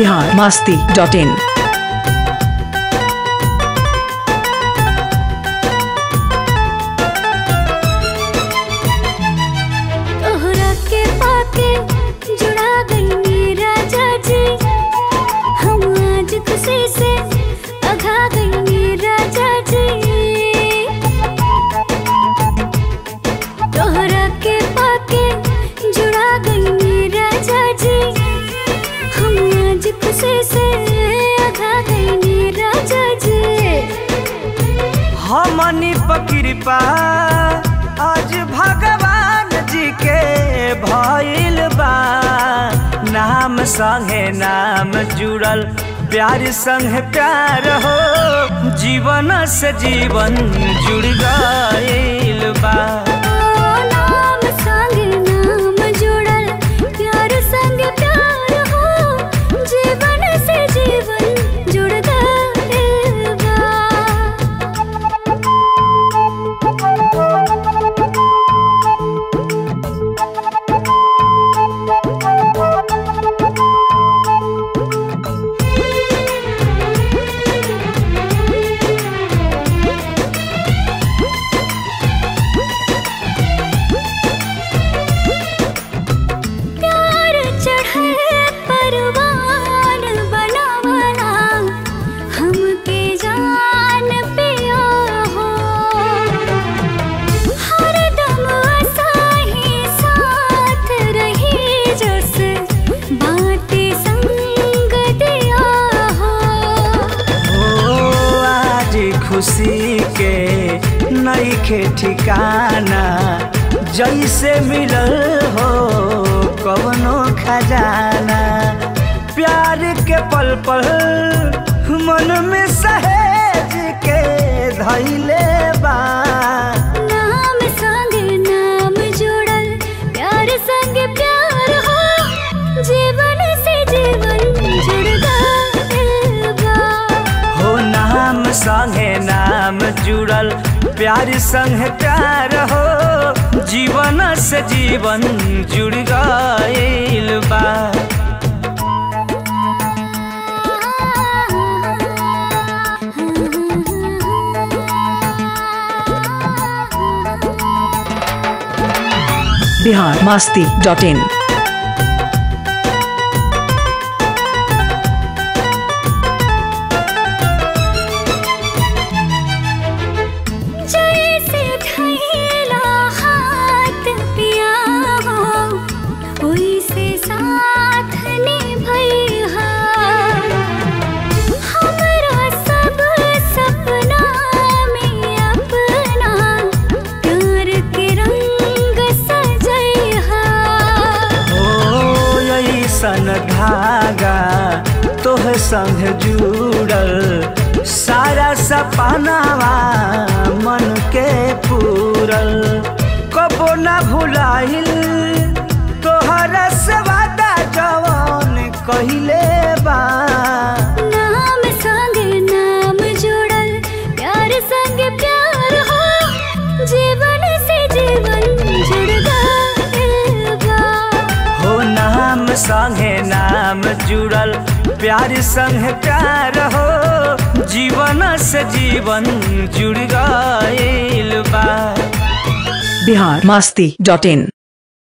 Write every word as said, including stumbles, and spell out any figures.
Bihar Masti dot इन। हमनी पकिरपा आज भगवान जी के भइल बा, नाम संगे नाम जुड़ल प्यार संगे प्यार हो, जीवन से जीवन जुड़ गइल बा। नाम संगे नाम जुड़ल प्यार संगे प्यार हो, जीवन से जीवन जुड़ गइल बा। खुशी के नइखे ठिकाना, जैसे मिलल हो कवनो खजाना, प्यार के पल पल मन में सहेज के धइले बा। नाम संगे नाम जुड़ल प्यार संगे प्यार हो, जीवन से जीवन जुड़ गइल बा। हो नाम संगे नाम जुड़ल प्यार संग प्यार हो, जीवन से जीवन जुड़ गइल बा। बिहार मस्ती डॉट इन। सन धागा तोह संग जुड़ल, सारा सपनावा मन के पूरल, कबो ना भुलाइल तोहरा से वादा जवन कहिले बा। नाम संगे नाम जुड़ल प्यार संगे प्यार हो, जीवन से जीवन जुड़ गइल बा। हो नाम संगे नाम जुड़ल प्यार संग प्यार हो, जीवन से जीवन जुड़ गइल बा। बिहार मस्ती डॉट इन।